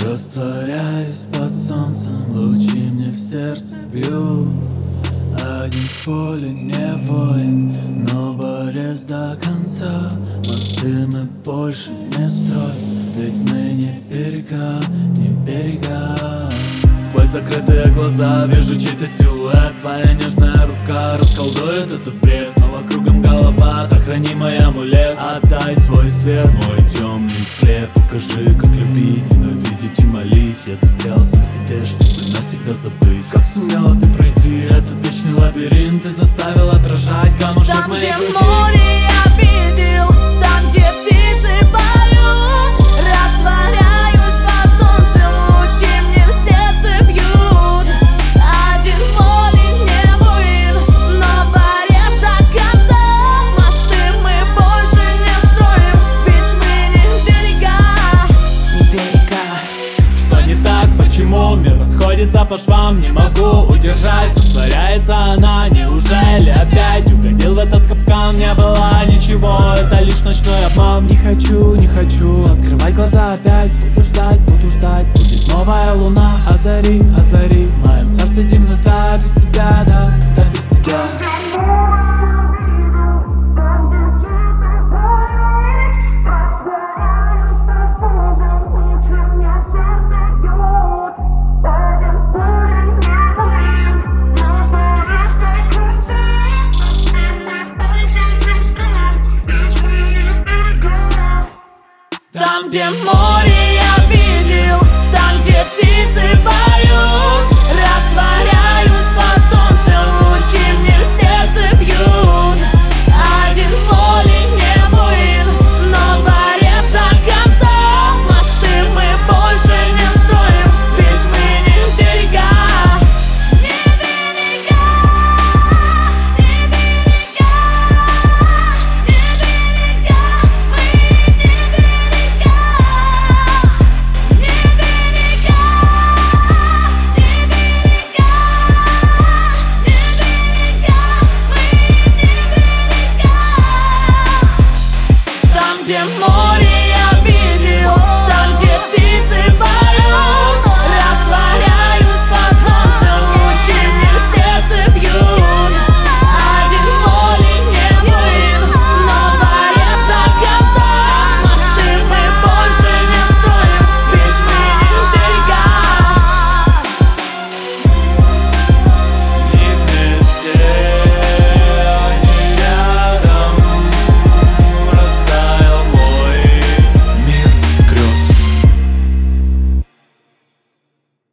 Растворяюсь под солнцем, лучи мне в сердце бьют. Один в поле не воин, но борец до конца. Мосты мы больше не строим, ведь мы не берега, не берега. Сквозь закрытые глаза вижу чей-то силуэт. Твоя нежная рука расколдует этот бред. Снова кругом голова, сохрани мой амулет. Отдай свой свет, мой темный склеп. Покажи, как любить, ненавидеть и молить. Я застрял сам в себе, чтобы навсегда забыть. Как сумела ты пройти этот вечный лабиринт? Ты заставил отражать камушек там, моей груди. Там, где море я видел, там, где птицы поют. Растворяюсь под солнцем, лучи мне в сердце бьют. Один волен не воин, но борец до конца. Мосты мы больше не строим, ведь мы не берега, не берега. Что не так, почему мир расходится по швам? Не могу удержать, растворяется она. Неужели опять угодил в этот капкан? Не было ничего, это лишь ночной обман. Не хочу, не хочу открывать глаза опять. Буду ждать, будет новая луна. Озари, озари.